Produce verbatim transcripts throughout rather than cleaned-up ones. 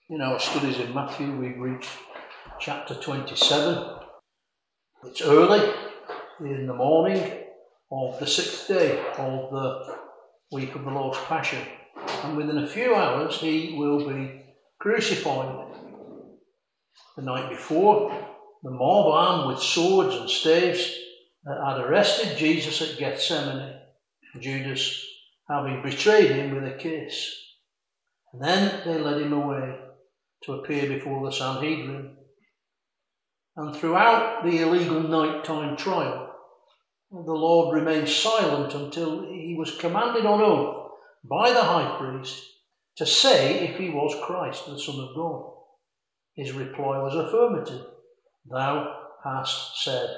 In our studies in Matthew, we've reached chapter twenty-seven. It's early in the morning of the sixth day of the week of the Lord's Passion, and within a few hours he will be crucified. The night before, the mob armed with swords and staves had arrested Jesus at Gethsemane, Judas having betrayed him with a kiss. And then they led him away to appear before the Sanhedrin. And throughout the illegal nighttime trial, the Lord remained silent until he was commanded on oath by the high priest to say if he was Christ, the Son of God. His reply was affirmative. Thou hast said.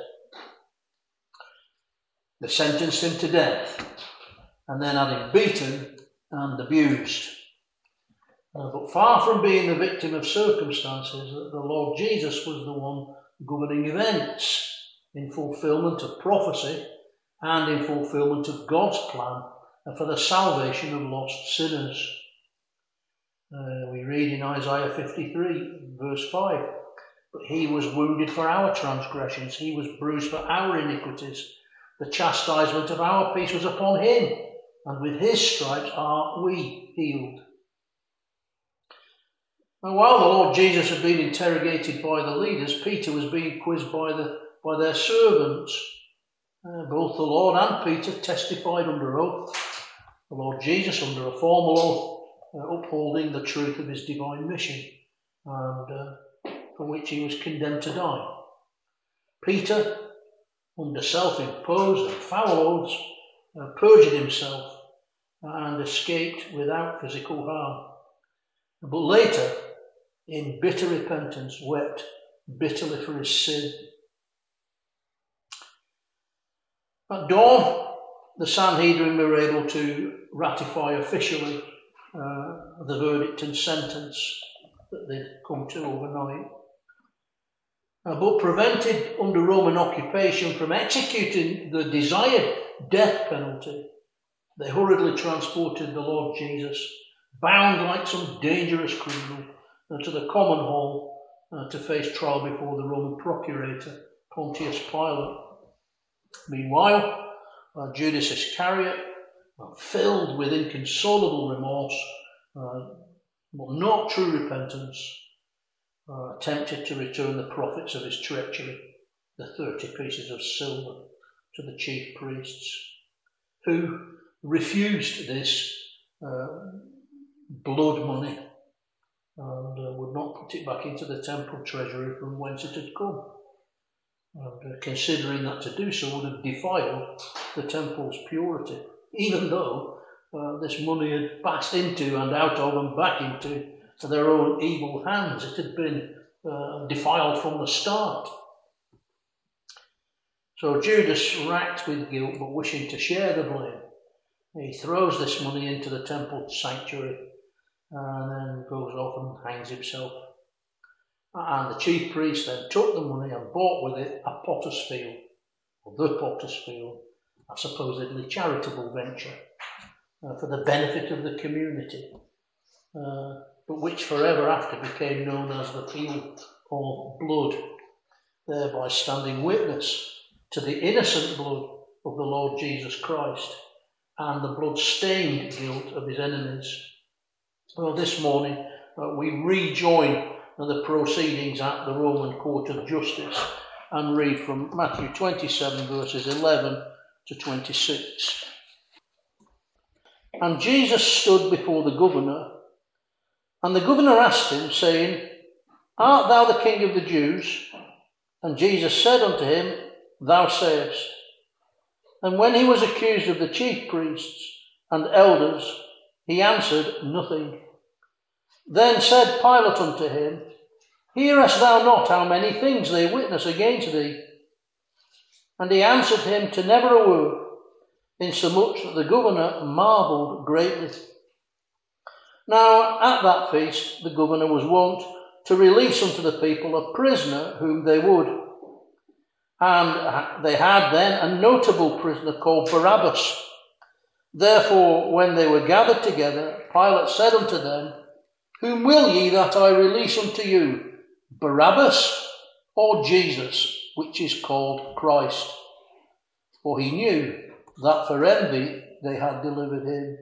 They sentenced him to death, and then had him beaten and abused. Uh, but far from being the victim of circumstances, the Lord Jesus was the one governing events in fulfilment of prophecy and in fulfilment of God's plan for the salvation of lost sinners. Uh, we read in Isaiah fifty-three, verse five, but he was wounded for our transgressions, he was bruised for our iniquities. The chastisement of our peace was upon him, and with his stripes are we healed. And while the Lord Jesus had been interrogated by the leaders, Peter was being quizzed by the by their servants. Uh, both the Lord and Peter testified under oath. The Lord Jesus under a formal oath, uh, upholding the truth of his divine mission, and uh, for which he was condemned to die. Peter, under self-imposed and foul oaths, uh, perjured himself and escaped without physical harm. But later, in bitter repentance, wept bitterly for his sin. At dawn, the Sanhedrin were able to ratify officially uh, the verdict and sentence that they'd come to overnight. Uh, but prevented under Roman occupation from executing the desired death penalty, they hurriedly transported the Lord Jesus, bound like some dangerous criminal, uh, to the common hall uh, to face trial before the Roman procurator, Pontius Pilate. Meanwhile, uh, Judas Iscariot, uh, filled with inconsolable remorse, uh, but not true repentance, uh, attempted to return the profits of his treachery, the thirty pieces of silver, to the chief priests, who refused this uh, blood money and uh, would not put it back into the temple treasury from whence it had come. And uh, considering that to do so would have defiled the temple's purity, even though uh, this money had passed into and out of and back into their own evil hands. It had been uh, defiled from the start. So Judas, racked with guilt but wishing to share the blame, he throws this money into the temple sanctuary and then goes off and hangs himself. And the chief priest then took the money and bought with it a potter's field, or the potter's field, a supposedly charitable venture uh, for the benefit of the community, uh, but which forever after became known as the field of blood, thereby standing witness to the innocent blood of the Lord Jesus Christ and the blood-stained guilt of his enemies. Well, this morning uh, we rejoin the proceedings at the Roman Court of Justice and read from Matthew twenty-seven, verses eleven to twenty-six. And Jesus stood before the governor, and the governor asked him, saying, Art thou the King of the Jews? And Jesus said unto him, Thou sayest. And when he was accused of the chief priests and elders, he answered nothing. Then said Pilate unto him, Hearest thou not how many things they witness against thee? And he answered him to never a word, insomuch that the governor marvelled greatly. Now at that feast the governor was wont to release unto the people a prisoner whom they would. And they had then a notable prisoner called Barabbas. Therefore, when they were gathered together, Pilate said unto them, Whom will ye that I release unto you, Barabbas or Jesus, which is called Christ? For he knew that for envy they had delivered him.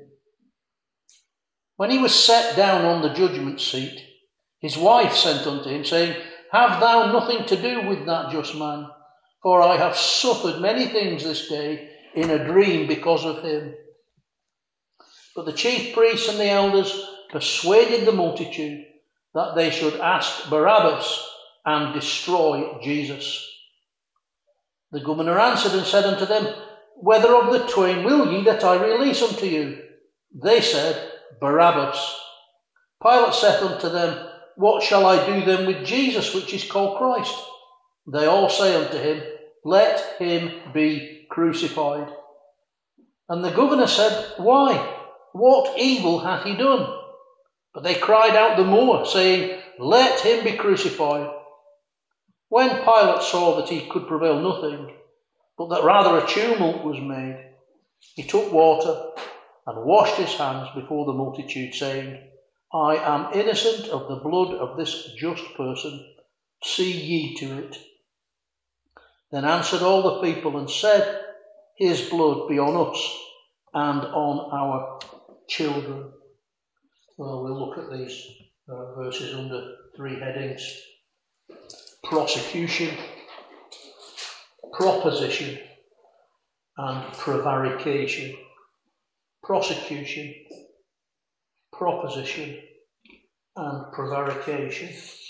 When he was set down on the judgment seat, his wife sent unto him, saying, Have thou nothing to do with that just man? For I have suffered many things this day in a dream because of him. But the chief priests and the elders persuaded the multitude that they should ask Barabbas and destroy Jesus. The governor answered and said unto them, Whether of the twain will ye that I release unto you? They said, Barabbas. Pilate saith unto them, What shall I do then with Jesus, which is called Christ? They all say unto him, Let him be crucified. And the governor said, Why? What evil hath he done? But they cried out the more, saying, Let him be crucified. When Pilate saw that he could prevail nothing, but that rather a tumult was made, he took water and washed his hands before the multitude, saying, I am innocent of the blood of this just person. See ye to it. Then answered all the people and said, His blood be on us and on our children. Well, we'll look at these uh, verses under three headings. Prosecution, proposition, and prevarication. Prosecution, proposition, and prevarication.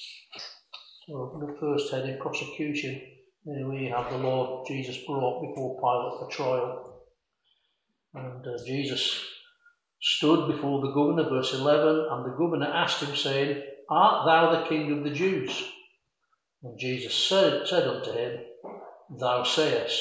So the first heading, prosecution, here we have the Lord Jesus brought before Pilate for trial. And uh, Jesus stood before the governor, verse eleven, and the governor asked him, saying, Art thou the King of the Jews? And Jesus said, said unto him, Thou sayest.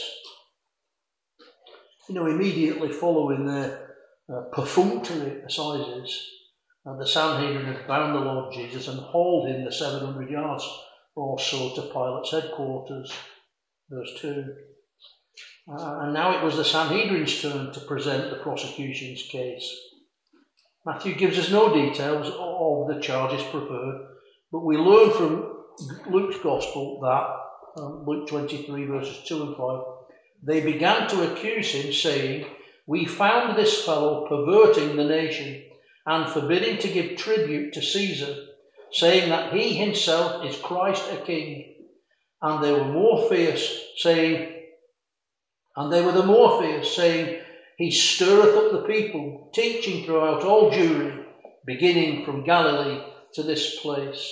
You know, immediately following their uh, perfunctory assizes, uh, the Sanhedrin had bound the Lord Jesus and hauled him the seven hundred yards or so to Pilate's headquarters. Verse two. Uh, and now it was the Sanhedrin's turn to present the prosecution's case. Matthew gives us no details of the charges preferred, but we learn from Luke's Gospel that, um, Luke twenty-three verses two and five, they began to accuse him, saying, We found this fellow perverting the nation and forbidding to give tribute to Caesar, saying that he himself is Christ a king. And they were more fierce, saying, and they were the more fierce, saying, He stirreth up the people, teaching throughout all Jewry, beginning from Galilee to this place.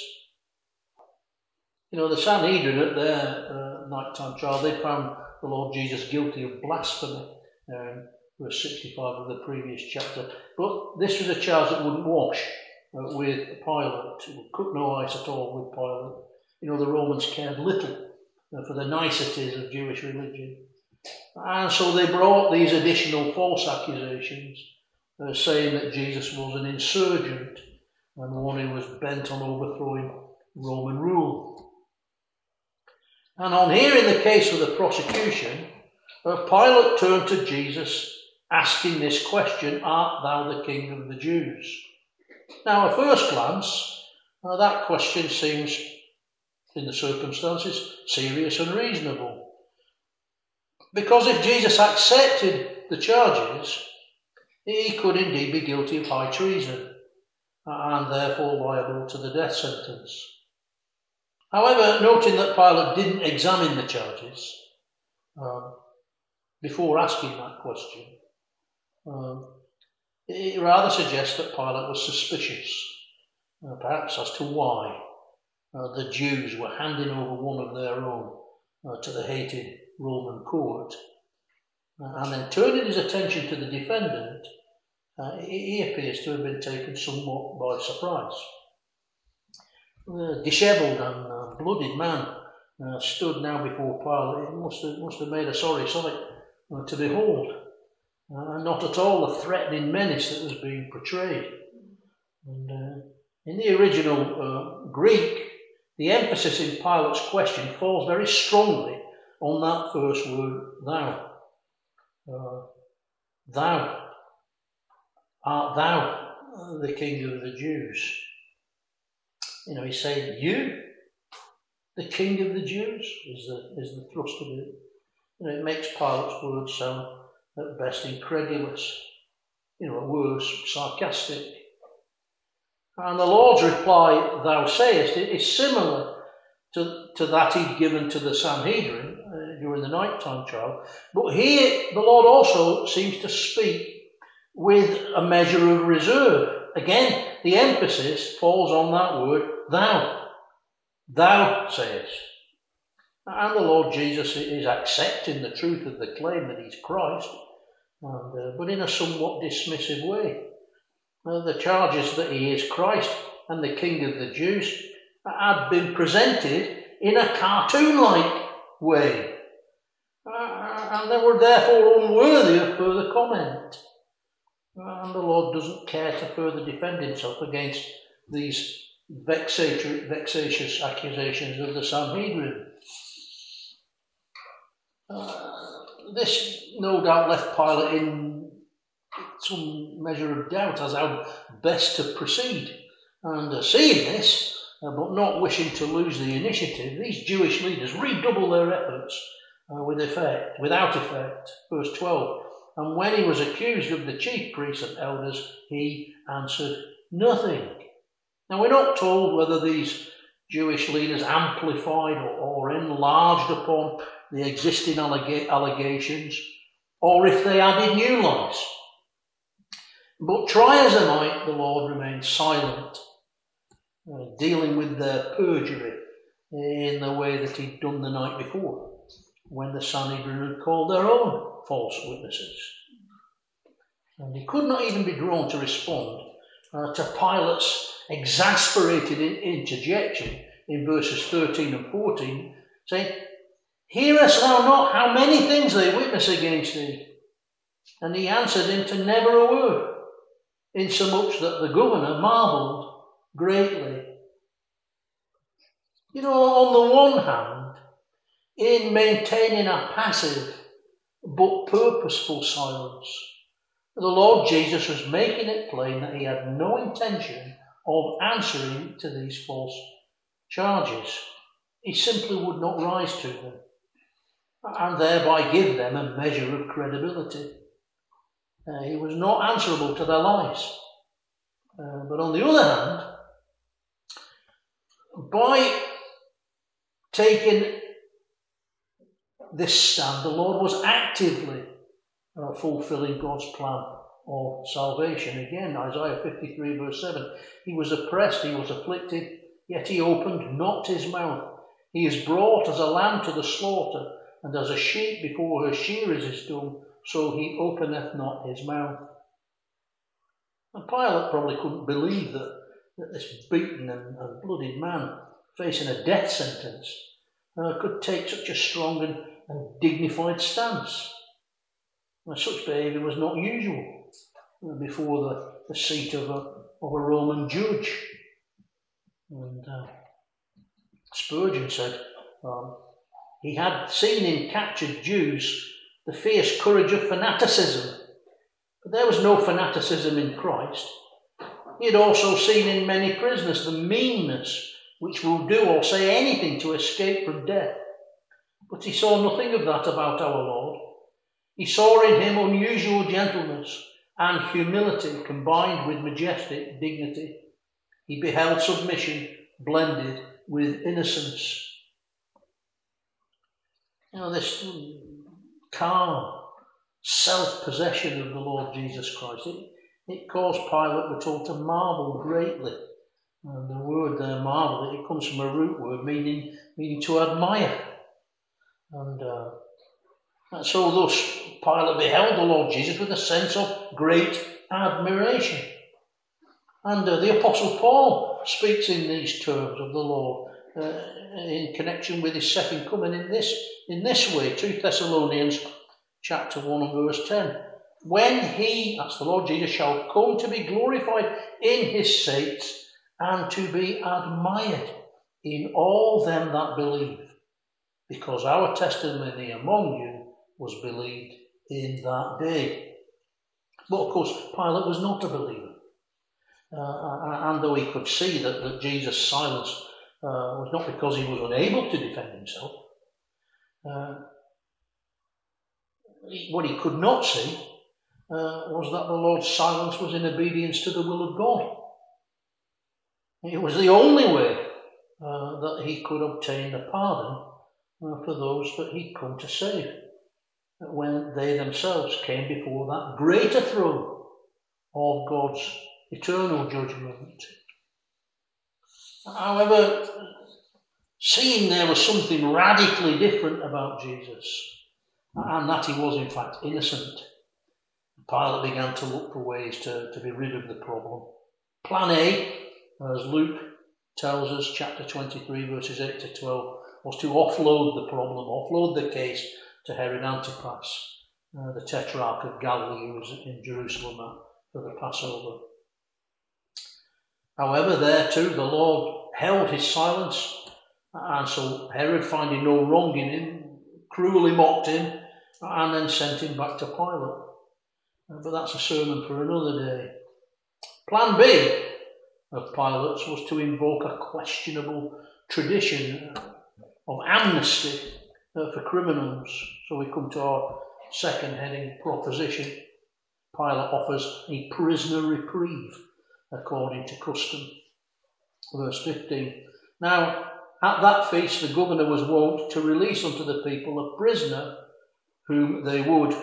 You know, the Sanhedrin at their uh, nighttime trial, they found the Lord Jesus guilty of blasphemy, um, verse sixty-five of the previous chapter. But this was a charge that wouldn't wash uh, with Pilate. It would cut no ice at all with Pilate. You know, the Romans cared little uh, for the niceties of Jewish religion. And so they brought these additional false accusations, uh, saying that Jesus was an insurgent and one who was bent on overthrowing Roman rule. And on hearing the case of the prosecution, uh, Pilate turned to Jesus, asking this question, Art thou the King of the Jews? Now, at first glance, uh, that question seems, in the circumstances, serious and reasonable. Because if Jesus accepted the charges, he could indeed be guilty of high treason and therefore liable to the death sentence. However, noting that Pilate didn't examine the charges um, before asking that question, um, it rather suggests that Pilate was suspicious, uh, perhaps as to why uh, the Jews were handing over one of their own uh, to the hated Roman court, uh, and then turning his attention to the defendant, uh, he appears to have been taken somewhat by surprise. The dishevelled and uh, bloodied man uh, stood now before Pilate. It must have, must have made a sorry sight uh, to behold, uh, and not at all the threatening menace that was being portrayed. And uh, in the original uh, Greek, the emphasis in Pilate's question falls very strongly on that first word, thou. Uh, thou. Art thou the King of the Jews? You know, he's saying, you, the king of the Jews, is the, is the thrust of it. You know, it makes Pilate's words sound at best incredulous, you know, at worst sarcastic. And the Lord's reply, thou sayest, it is similar to, to that he'd given to the Sanhedrin uh, during the nighttime trial. But here, the Lord also seems to speak with a measure of reserve. Again, the emphasis falls on that word, thou. Thou sayest. And the Lord Jesus is accepting the truth of the claim that he's Christ, and, uh, but in a somewhat dismissive way. Uh, the charges that he is Christ and the King of the Jews had been presented in a cartoon-like way, uh, and they were therefore unworthy of further comment. And the Lord doesn't care to further defend himself against these vexatious accusations of the Sanhedrin. Uh, this no doubt left Pilate in some measure of doubt as how best to proceed. And uh, seeing this, uh, but not wishing to lose the initiative, these Jewish leaders redouble their efforts uh, with effect, without effect. Verse twelve. And when he was accused of the chief priests and elders, he answered nothing. Now we're not told whether these Jewish leaders amplified or, or enlarged upon the existing alleg- allegations, or if they added new lies. But try as they might, the Lord remained silent, uh, dealing with their perjury in the way that he'd done the night before, when the Sanhedrin had called their own false witnesses. And he could not even be drawn to respond uh, to Pilate's exasperated interjection in verses thirteen and fourteen, saying, hearest thou not how many things they witness against thee? And he answered him to never a word, insomuch that the governor marvelled greatly. You know, on the one hand, in maintaining a passive but purposeful silence, the Lord Jesus was making it plain that he had no intention of answering to these false charges. He simply would not rise to them, and thereby give them a measure of credibility. Uh, he was not answerable to their lies. Uh, but on the other hand, by taking this stand, the Lord was actively uh, fulfilling God's plan of salvation. Again, Isaiah fifty-three verse seven, he was oppressed, he was afflicted, yet he opened not his mouth. He is brought as a lamb to the slaughter, and as a sheep before her shearers is dumb, so he openeth not his mouth. And Pilate probably couldn't believe that, that this beaten and, and bloodied man facing a death sentence uh, could take such a strong and, and dignified stance. And such behaviour was not usual uh, before the, the seat of a, of a Roman judge. And uh, Spurgeon said um, he had seen in captured Jews the fierce courage of fanaticism, but there was no fanaticism in Christ. He had also seen in many prisoners the meanness which will do or say anything to escape from death. But he saw nothing of that about our Lord. He saw in him unusual gentleness and humility combined with majestic dignity. He beheld submission blended with innocence. You know, this calm self-possession of the Lord Jesus Christ, it, it caused Pilate, we're told, to marvel greatly. And the word there, marvel, it comes from a root word meaning, meaning to admire. And uh, And so thus Pilate beheld the Lord Jesus with a sense of great admiration. And uh, the Apostle Paul speaks in these terms of the Lord uh, in connection with his second coming in this, in this way, two Thessalonians chapter one and verse ten. When he, that's the Lord Jesus, shall come to be glorified in his saints and to be admired in all them that believe, because our testimony among you was believed in that day. But of course, Pilate was not a believer. Uh, and though he could see that, that Jesus' silence uh, was not because he was unable to defend himself, uh, what he could not see uh, was that the Lord's silence was in obedience to the will of God. It was the only way uh, that he could obtain the pardon uh, for those that he'd come to save, when they themselves came before that greater throne of God's eternal judgment. However, seeing there was something radically different about Jesus, and that he was in fact innocent, Pilate began to look for ways to, to be rid of the problem. Plan A, as Luke tells us, chapter twenty-three, verses eight to twelve, was to offload the problem, offload the case to Herod Antipas, uh, the tetrarch of Galilee, who was in Jerusalem for the Passover. However, there too the Lord held his silence, and so Herod, finding no wrong in him, cruelly mocked him, and then sent him back to Pilate. But that's a sermon for another day. Plan B of Pilate's was to invoke a questionable tradition of amnesty for criminals. So we come to our second heading, proposition. Pilate offers a prisoner reprieve according to custom. Verse fifteen. Now, at that feast the governor was wont to release unto the people a prisoner whom they would.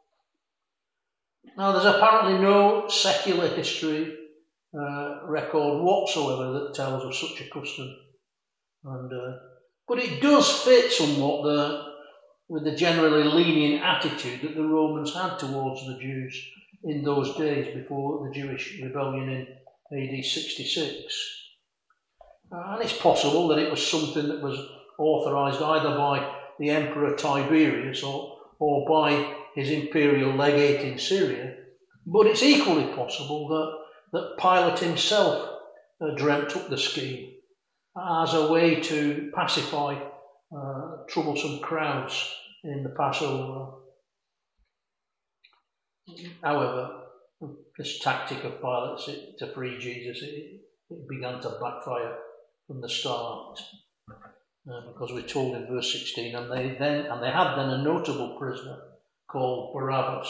Now, there's apparently no secular history uh, record whatsoever that tells of such a custom. And, uh, but it does fit somewhat the, with the generally lenient attitude that the Romans had towards the Jews in those days before the Jewish rebellion in A D sixty-six. And it's possible that it was something that was authorised either by the Emperor Tiberius or, or by his imperial legate in Syria, but it's equally possible that, that Pilate himself uh, dreamt up the scheme as a way to pacify uh, troublesome crowds in the Passover. However, this tactic of Pilate's to free Jesus, it, it began to backfire from the start, uh, because we're told in verse sixteen, and they then and they had then a notable prisoner called Barabbas.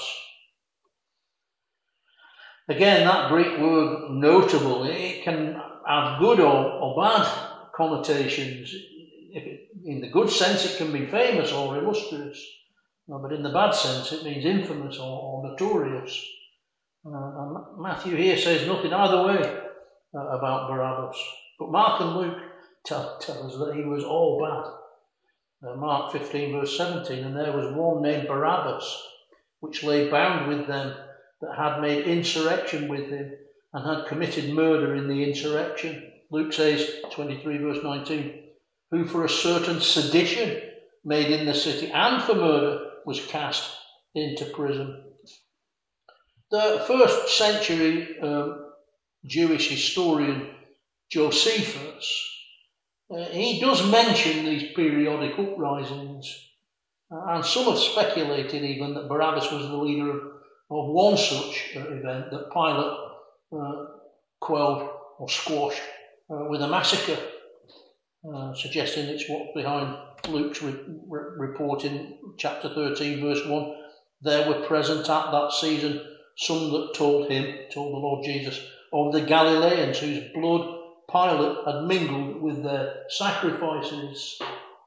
Again, that Greek word notable, it can have good or, or bad connotations. If it, in the good sense, it can be famous or illustrious, uh, but in the bad sense, it means infamous or, or notorious. Uh, and Matthew here says nothing either way uh, about Barabbas. But Mark and Luke tell, tell us that he was all bad. Uh, Mark fifteen, verse seventeen, and there was one named Barabbas, which lay bound with them that had made insurrection with him, and had committed murder in the insurrection. Luke says, twenty-three, verse nineteen, who for a certain sedition made in the city, and for murder, was cast into prison. The first century um, Jewish historian Josephus, uh, he does mention these periodic uprisings, uh, and some have speculated even that Barabbas was the leader of, of one such uh, event that Pilate uh, quelled or squashed uh, with a massacre, uh, suggesting it's what's behind Luke's re- re- report in chapter thirteen, verse one. There were present at that season some that told him, told the Lord Jesus, of the Galileans whose blood Pilate had mingled with their sacrifices.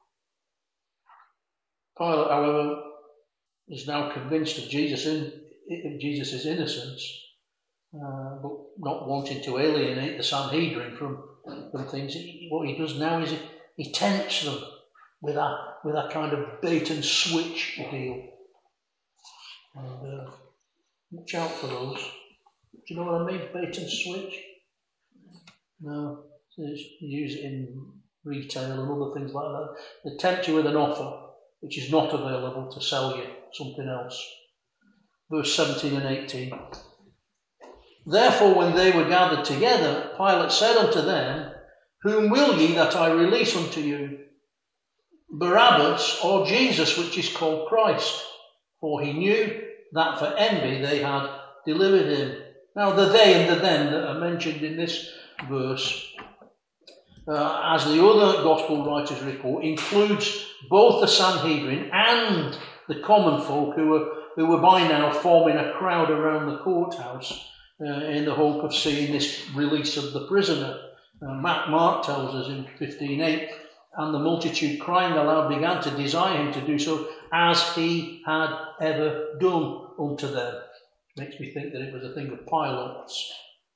Pilate, however, is now convinced of Jesus' in, of Jesus' innocence, uh, but not wanting to alienate the Sanhedrin from, from things. He, what he does now is he, he tempts them with a, with a kind of bait and switch deal. And uh, watch out for those. Do you know what I mean? Bait and switch? No, you use it in retail and other things like that. They tempt you with an offer which is not available to sell you something else. Verse seventeen and eighteen. Therefore, when they were gathered together, Pilate said unto them, whom will ye that I release unto you, Barabbas or Jesus, which is called Christ? For he knew that for envy they had delivered him. Now the they and the them that are mentioned in this verse, uh, as the other gospel writers report, includes both the Sanhedrin and the common folk who were, who were by now forming a crowd around the courthouse uh, in the hope of seeing this release of the prisoner. Uh, Mark, Mark tells us in fifteen eight, and the multitude crying aloud began to desire him to do so as he had ever done unto them. Makes me think that it was a thing of Pilate's.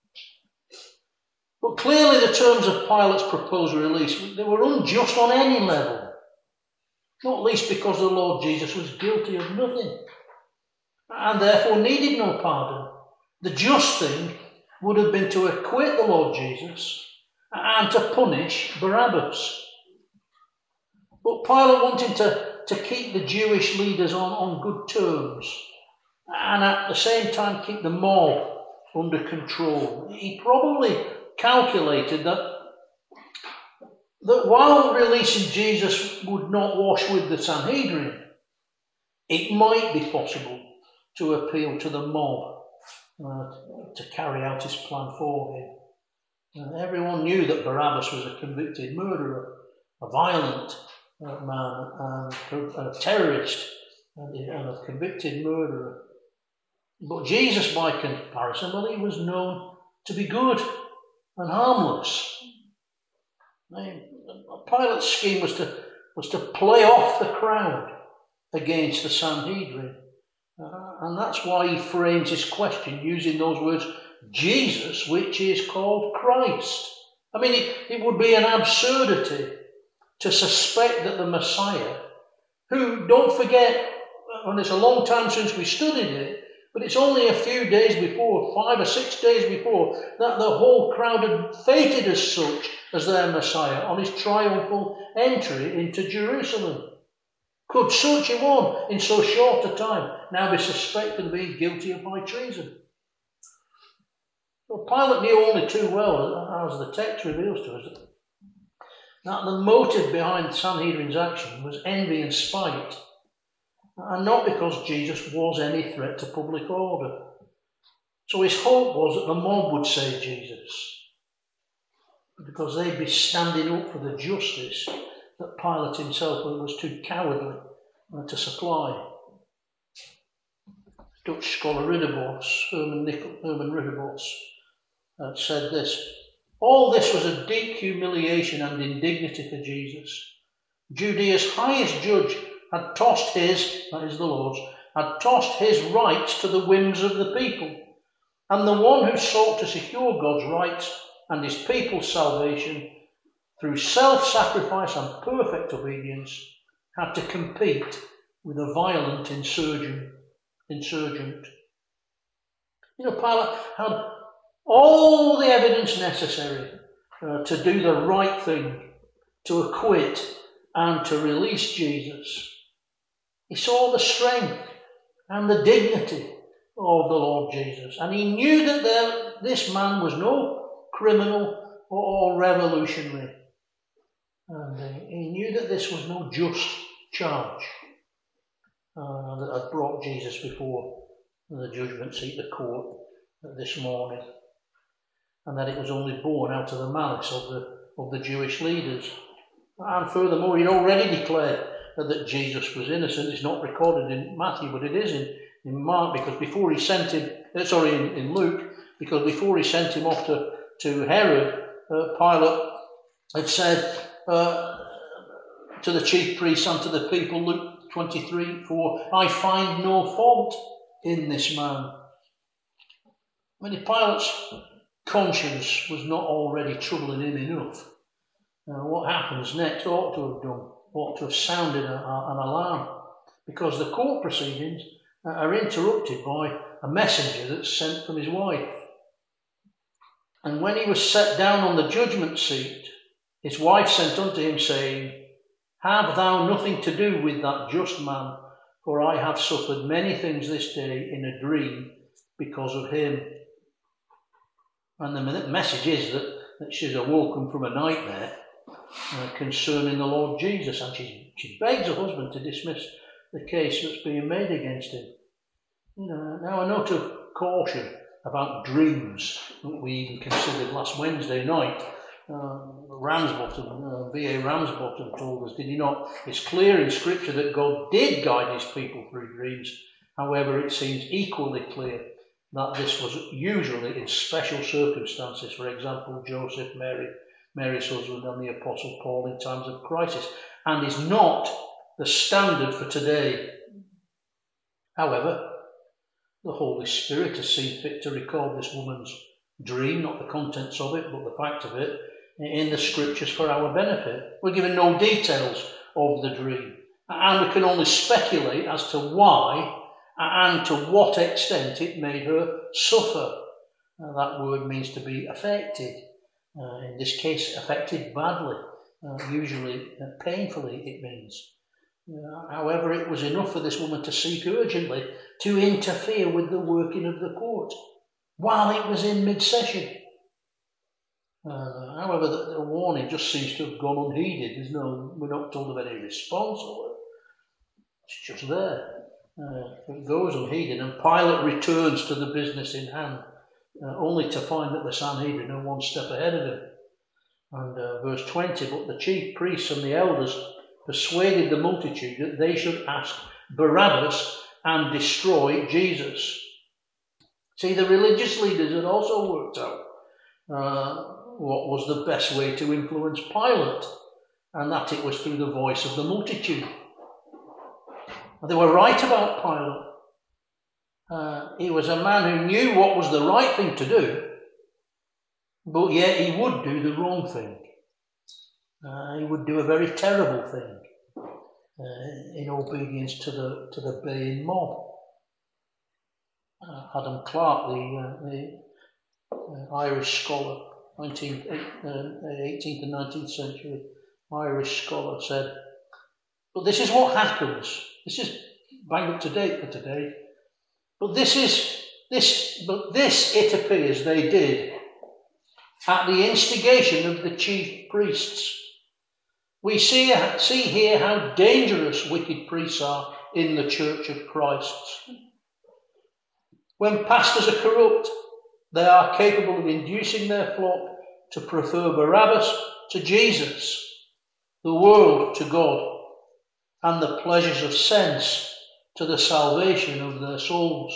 But clearly the terms of Pilate's proposed release, they were unjust on any level. Not least because the Lord Jesus was guilty of nothing and therefore needed no pardon. The just thing would have been to acquit the Lord Jesus and to punish Barabbas. But Pilate wanted to, to keep the Jewish leaders on, on good terms and at the same time keep the mob under control. He probably calculated that, that while releasing Jesus would not wash with the Sanhedrin, it might be possible to appeal to the mob uh, to carry out his plan for him. And everyone knew that Barabbas was a convicted murderer, a violent uh, man, and a terrorist, and a convicted murderer. But Jesus, by comparison, well, he was known to be good and harmless. Pilate's scheme was to, was to play off the crowd against the Sanhedrin. Uh, and that's why he frames his question using those words, Jesus, which is called Christ. I mean, it, it would be an absurdity to suspect that the Messiah, who, don't forget, and it's a long time since we studied it, but it's only a few days before, five or six days before, that the whole crowd had fated as such as their Messiah on his triumphal entry into Jerusalem. Could such a one, in so short a time, now be suspected of being guilty of high treason? Well, Pilate knew only too well, as the text reveals to us, that the motive behind Sanhedrin's action was envy and spite, and not because Jesus was any threat to public order. So his hope was that the mob would save Jesus, because they'd be standing up for the justice that Pilate himself was too cowardly uh, to supply. Dutch scholar Ridderbos, Herman, Nicol, Herman Ridderbos, uh, said this: all this was a deep humiliation and indignity for Jesus. Judea's highest judge had tossed his, that is the Lord's, had tossed his rights to the whims of the people. And the one who sought to secure God's rights and his people's salvation through self-sacrifice and perfect obedience had to compete with a violent insurgent. insurgent. You know, Pilate had all the evidence necessary uh, to do the right thing, to acquit and to release Jesus. He saw the strength and the dignity of the Lord Jesus, and he knew that there, this man was no criminal or revolutionary. And uh, he knew that this was no just charge uh, that had brought Jesus before the judgment seat, the court, uh, this morning, and that it was only born out of the malice of the of the Jewish leaders. And furthermore, he'd already declared that Jesus was innocent. It's not recorded in Matthew, but it is in, in Mark, because before he sent him, uh, sorry, in, in Luke, because before he sent him off to, to Herod, uh, Pilate had said uh, to the chief priests and to the people, Luke twenty-three four, I find no fault in this man. I mean, if Pilate's conscience was not already troubling him enough, uh, what happens next ought to have done, ought to have sounded a, a, an alarm, because the court proceedings are interrupted by a messenger that's sent from his wife. And when he was set down on the judgment seat, his wife sent unto him, saying, Have thou nothing to do with that just man, for I have suffered many things this day in a dream because of him. And the message is that, that she's awoken from a nightmare uh, concerning the Lord Jesus, and she, she begs her husband to dismiss the case that's being made against him. You know, now a note of caution about dreams that we even considered last Wednesday night. Uh, Ramsbottom, uh, V A Ramsbottom told us, did he not? It's clear in Scripture that God did guide his people through dreams. However, it seems equally clear that this was usually in special circumstances. For example, Joseph, Mary, Mary's husband, and the Apostle Paul in times of crisis, and is not the standard for today. However, the Holy Spirit has seen fit to record this woman's dream, not the contents of it, but the fact of it, in the Scriptures for our benefit. We're given no details of the dream, and we can only speculate as to why and to what extent it made her suffer. Uh, that word means to be affected. Uh, in this case, affected badly, uh, usually uh, painfully it means. Uh, however, it was enough for this woman to seek urgently to interfere with the working of the court while it was in mid-session. Uh, however, the, the warning just seems to have gone unheeded. There's no, we're not told of any response, or it's just there. Uh, it goes unheeded, and Pilate returns to the business in hand, uh, only to find that the Sanhedrin are one step ahead of him. And uh, verse twenty, but the chief priests and the elders persuaded the multitude that they should ask Barabbas and destroy Jesus. See, the religious leaders had also worked out uh, what was the best way to influence Pilate, and that it was through the voice of the multitude. And they were right about Pilate. Uh, he was a man who knew what was the right thing to do, but yet he would do the wrong thing. Uh, he would do a very terrible thing uh, in obedience to the to the baying mob. Uh, Adam Clarke, the, uh, the uh, Irish scholar, nineteenth, eighteenth and nineteenth century Irish scholar, said, but this is what happens. This is bang up to date for today. But this is this but this it appears they did at the instigation of the chief priests. We see, see here how dangerous wicked priests are in the Church of Christ. When pastors are corrupt, they are capable of inducing their flock to prefer Barabbas to Jesus, the world to God, and the pleasures of sense to the salvation of their souls.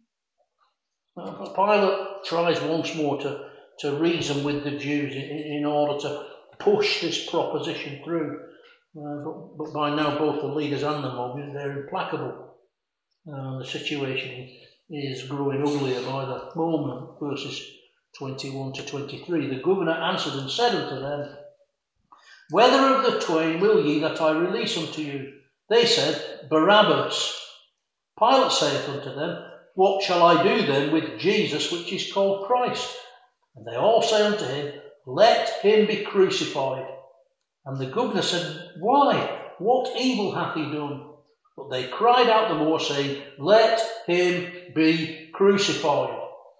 Pilate tries once more to, to reason with the Jews in, in order to push this proposition through. Uh, but, but by now both the leaders and the mob, they're implacable. Uh, the situation is growing uglier by the moment. Verses twenty-one to twenty-three. The governor answered and said unto them, whether of the twain will ye that I release unto you? They said, Barabbas. Pilate saith unto them, what shall I do then with Jesus which is called Christ? And they all say unto him, let him be crucified. And the governor said, why? What evil hath he done? But they cried out the more, saying, let him be crucified.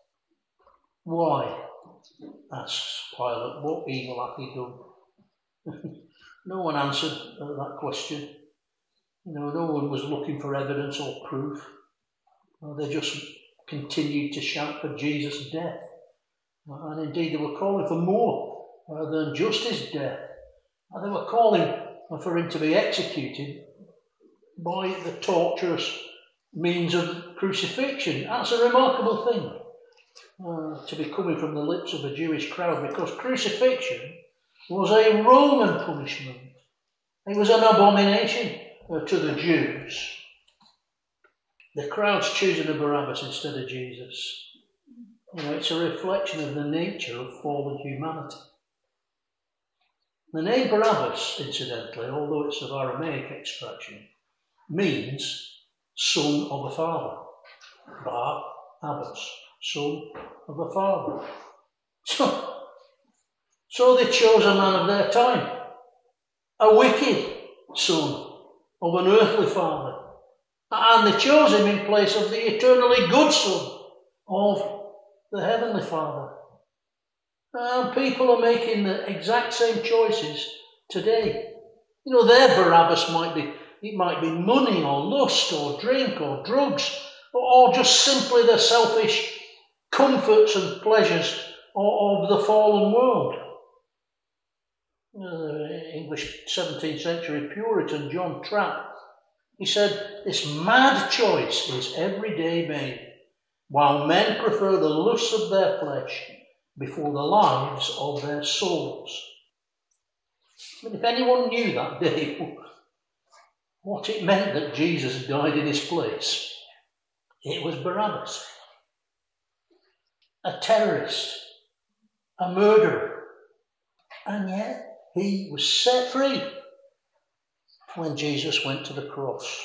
Why? Asks Pilate, what evil hath he done? No one answered uh, that question. You know, no one was looking for evidence or proof. Uh, they just continued to shout for Jesus' death. Uh, and indeed, they were calling for more uh, than just his death. Uh, they were calling for him to be executed by the torturous means of crucifixion. That's a remarkable thing uh, to be coming from the lips of a Jewish crowd, because crucifixion was a Roman punishment. It was an abomination uh, to the Jews. The crowd's choosing a Barabbas instead of Jesus. You know, it's a reflection of the nature of fallen humanity. The name Barabbas, incidentally, although it's of Aramaic extraction, means son of a father. Bar-Abbas, son of a father. So, so they chose a man of their time, a wicked son of an earthly father. And they chose him in place of the eternally good Son of the Heavenly Father. And people are making the exact same choices today. You know, their Barabbas might be, it might be money or lust or drink or drugs, or just simply the selfish comforts and pleasures of, of the fallen world. Uh, English seventeenth century Puritan John Trapp, he said, this mad choice is every day made, while men prefer the lusts of their flesh before the lives of their souls. I mean, if anyone knew that day what it meant that Jesus died in his place, it was Barabbas. A terrorist, a murderer, and yet he was set free when Jesus went to the cross.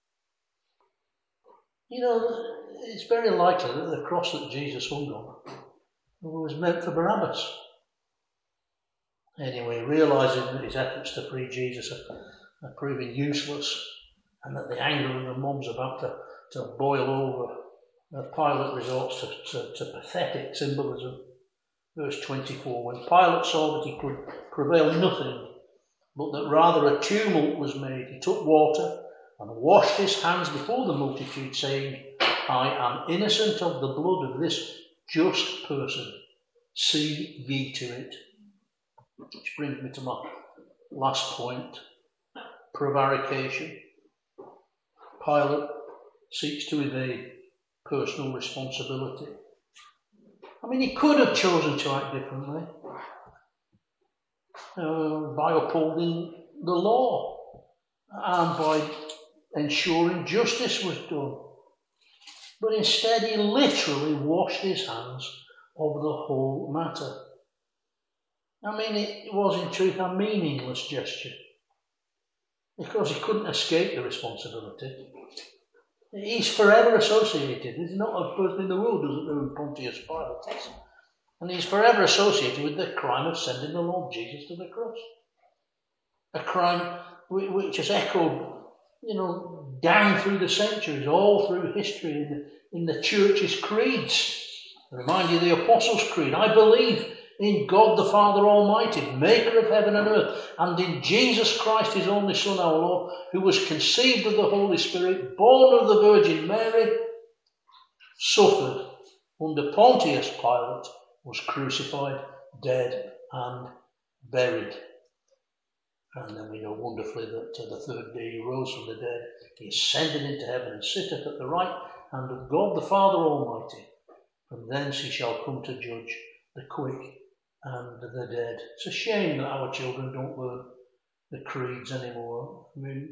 You know, it's very likely that the cross that Jesus hung on was meant for Barabbas. Anyway, realising that his efforts to free Jesus are, are proving useless and that the anger of the mob's about to, to boil over, uh, Pilate resorts to, to, to pathetic symbolism. Verse twenty-four, when Pilate saw that he could prevail nothing, but that rather a tumult was made, he took water and washed his hands before the multitude, saying, I am innocent of the blood of this just person. See ye to it. Which brings me to my last point, prevarication. Pilate seeks to evade personal responsibility. I mean, he could have chosen to act differently uh, by upholding the law and by ensuring justice was done. But instead he literally washed his hands of the whole matter. I mean, it was in truth a meaningless gesture because he couldn't escape the responsibility. He's forever associated. There's not a person in the world who doesn't know who Pontius Pilate is. And he's forever associated with the crime of sending the Lord Jesus to the cross. A crime which has echoed, you know, down through the centuries, all through history, in the, in the church's creeds. I remind you of the Apostles' Creed. I believe in God the Father Almighty, maker of heaven and earth, and in Jesus Christ, his only Son, our Lord, who was conceived of the Holy Spirit, born of the Virgin Mary, suffered under Pontius Pilate, was crucified, dead, and buried. And then we know wonderfully that uh, the third day he rose from the dead, he ascended into heaven and sitteth at the right hand of God the Father Almighty. From thence he shall come to judge the quick and the dead. It's a shame that our children don't learn the creeds anymore. I mean,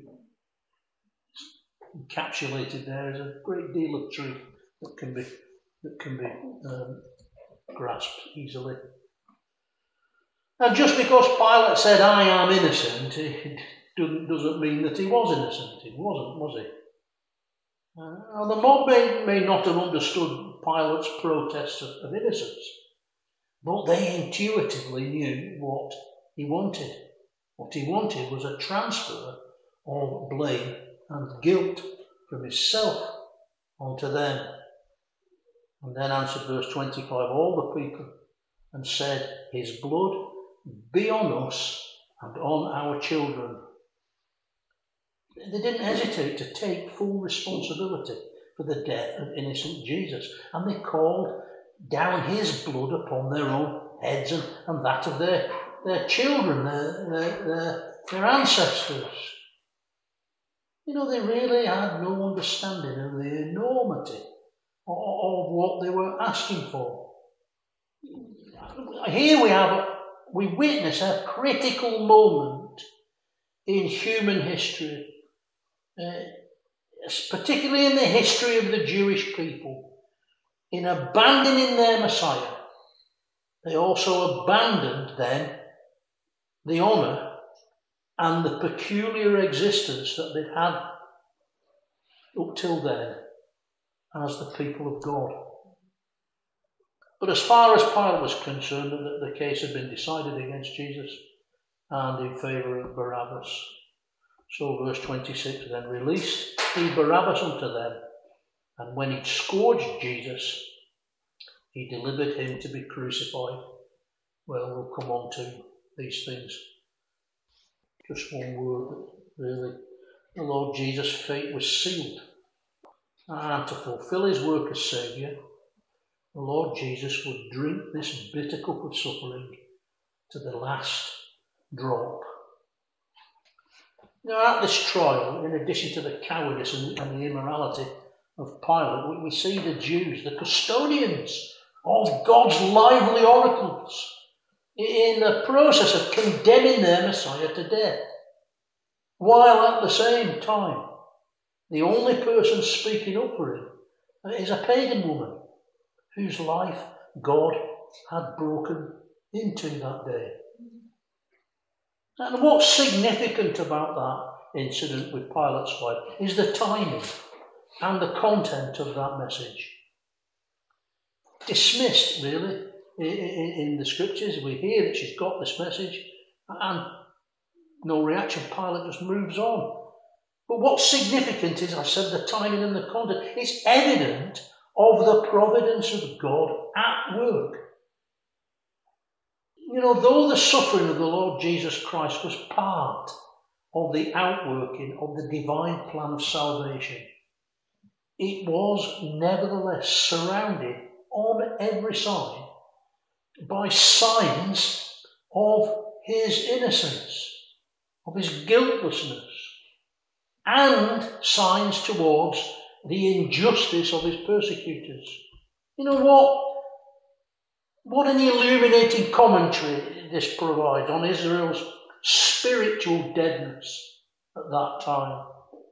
encapsulated there is a great deal of truth that can be that can be um, grasped easily. And just because Pilate said, I am innocent, it doesn't mean that he was innocent. He wasn't, was he? Uh, the mob may, may not have understood Pilate's protests of, of innocence, but they intuitively knew what he wanted. What he wanted was a transfer of blame and guilt from himself onto them. And then answered verse twenty-five, all the people, and said, his blood be on us and on our children. They didn't hesitate to take full responsibility for the death of innocent Jesus, and they called down his blood upon their own heads and, and that of their, their children, their, their, their, their ancestors. You know, they really had no understanding of the enormity of, of what they were asking for. Here we have, we witness a critical moment in human history, uh, particularly in the history of the Jewish people. In abandoning their Messiah, they also abandoned then the honour and the peculiar existence that they'd had up till then as the people of God. But as far as Pilate was concerned, the, the case had been decided against Jesus and in favour of Barabbas. So verse twenty-six, then released he Barabbas unto them, and when he'd scourged Jesus, he delivered him to be crucified. Well, we'll come on to these things. Just one word, really. The Lord Jesus' fate was sealed. And to fulfil his work as Saviour, the Lord Jesus would drink this bitter cup of suffering to the last drop. Now, at this trial, in addition to the cowardice and, and the immorality of Pilate, we, we see the Jews, the custodians of God's lively oracles, in the process of condemning their Messiah to death, while at the same time, the only person speaking up for him is a pagan woman whose life God had broken into that day. And what's significant about that incident with Pilate's wife is the timing and the content of that message. Dismissed, really, in the scriptures. We hear that she's got this message and no reaction. Pilate just moves on. But what's significant is, I said, the timing and the content. It's evident of the providence of God at work. You know, though the suffering of the Lord Jesus Christ was part of the outworking of the divine plan of salvation, it was nevertheless surrounded on every side by signs of his innocence, of his guiltlessness, and signs towards the injustice of his persecutors. You know what? What an illuminating commentary this provides on Israel's spiritual deadness at that time.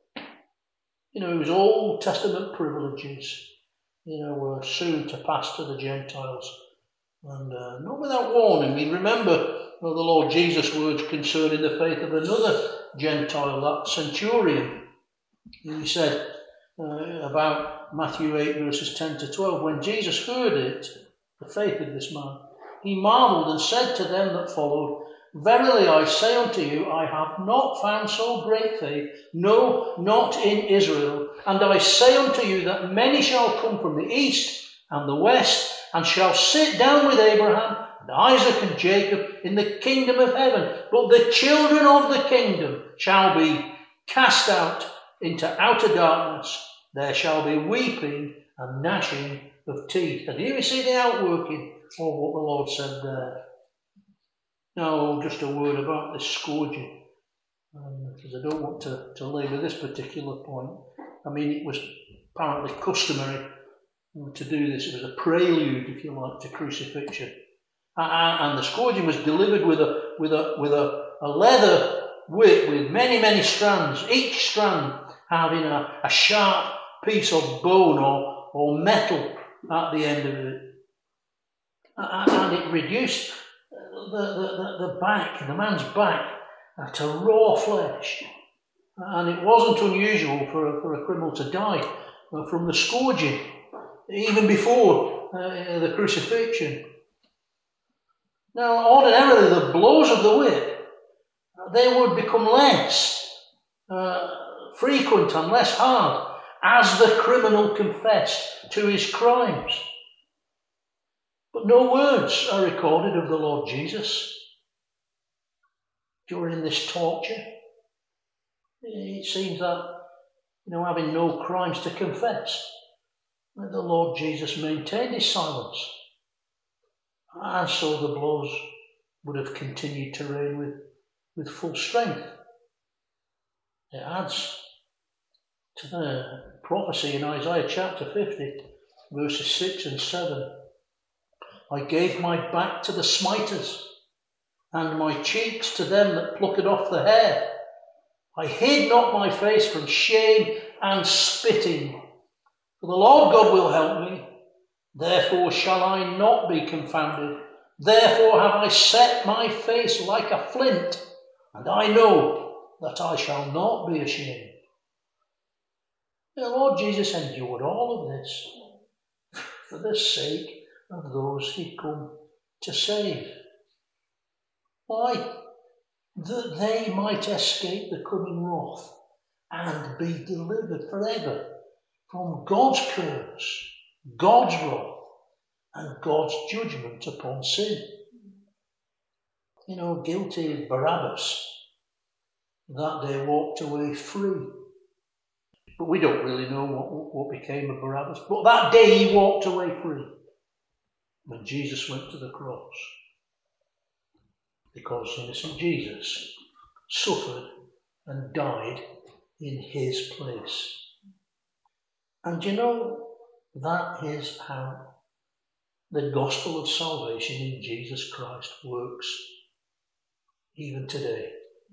You know, his Old Testament privileges, you know, were soon to pass to the Gentiles. And uh, not without warning. We remember well, the Lord Jesus' words concerning the faith of another Gentile, that centurion. He said uh, about Matthew eight, verses ten to twelve, when Jesus heard it, the faith of this man, he marvelled and said to them that followed, Verily I say unto you, I have not found so great faith, no, not in Israel. And I say unto you that many shall come from the east and the west, and shall sit down with Abraham and Isaac and Jacob in the kingdom of heaven. But the children of the kingdom shall be cast out into outer darkness. There shall be weeping and gnashing of teeth. And here we see the outworking of what the Lord said there. Now, just a word about this scourging, um, because I don't want to, to labour this particular point. I mean, it was apparently customary to do this. It was a prelude, if you like, to crucifixion. And the scourging was delivered with a with a with a, a leather whip with many many strands, each strand having a, a sharp piece of bone or or metal at the end of it, and it reduced the the, the back, the man's back, to raw flesh. And it wasn't unusual for a, for a criminal to die from the scourging, even before uh, the crucifixion. Now, ordinarily, the blows of the whip, they would become less uh, frequent and less hard as the criminal confessed to his crimes. But no words are recorded of the Lord Jesus during this torture. It seems that, you know, having no crimes to confess, that the Lord Jesus maintained his silence. And so the blows would have continued to rain with, with full strength. It adds to the prophecy in Isaiah chapter fifty, verses six and seven. I gave my back to the smiters, and my cheeks to them that plucked off the hair. I hid not my face from shame and spitting. For the Lord God will help me. Therefore shall I not be confounded. Therefore have I set my face like a flint, and I know that I shall not be ashamed. The Lord Jesus endured all of this for the sake of those he'd come to save. Why? That they might escape the coming wrath and be delivered forever from God's curse, God's wrath, and God's judgment upon sin. You know, guilty Barabbas that day walked away free. But we don't really know what, what became of Barabbas. But that day he walked away free. when Jesus went to the cross, because innocent Jesus suffered and died in his place. And you know, that is how the gospel of salvation in Jesus Christ works even today.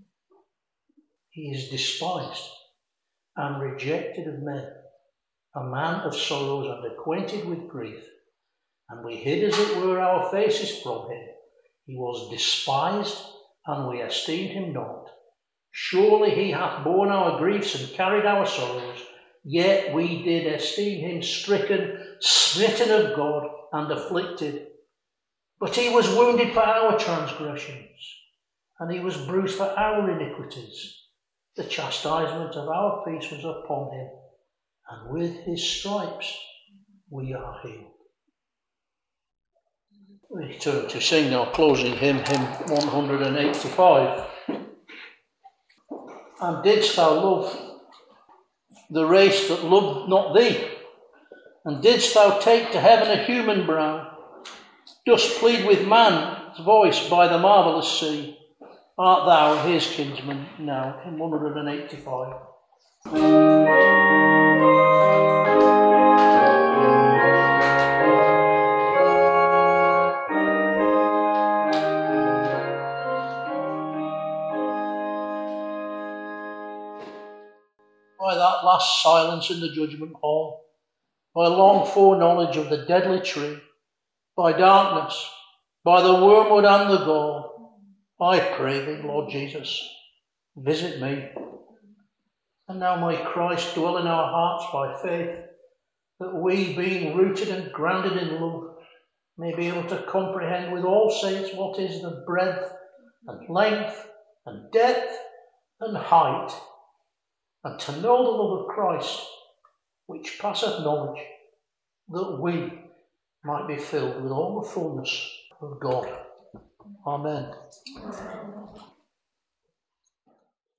He is despised and rejected of men, a man of sorrows and acquainted with grief, and we hid as it were our faces from him. He was despised, and we esteemed him not. Surely he hath borne our griefs and carried our sorrows, yet we did esteem him stricken, smitten of God, and afflicted. But he was wounded for our transgressions, and he was bruised for our iniquities. The chastisement of our peace was upon him, and with his stripes we are healed. We turn to sing our closing hymn, hymn one eighty-five. And didst thou love the race that loved not thee? And didst thou take to heaven a human brow? Dost plead with man's voice by the marvellous sea? Art thou his kinsman now? Hymn one eighty-five. By that last silence in the judgment hall, by long foreknowledge of the deadly tree, by darkness, by the wormwood and the gall, I pray thee, Lord Jesus, visit me. And now may Christ dwell in our hearts by faith, that we, being rooted and grounded in love, may be able to comprehend with all saints what is the breadth and length and depth and height, and to know the love of Christ, which passeth knowledge, that we might be filled with all the fullness of God. Amen.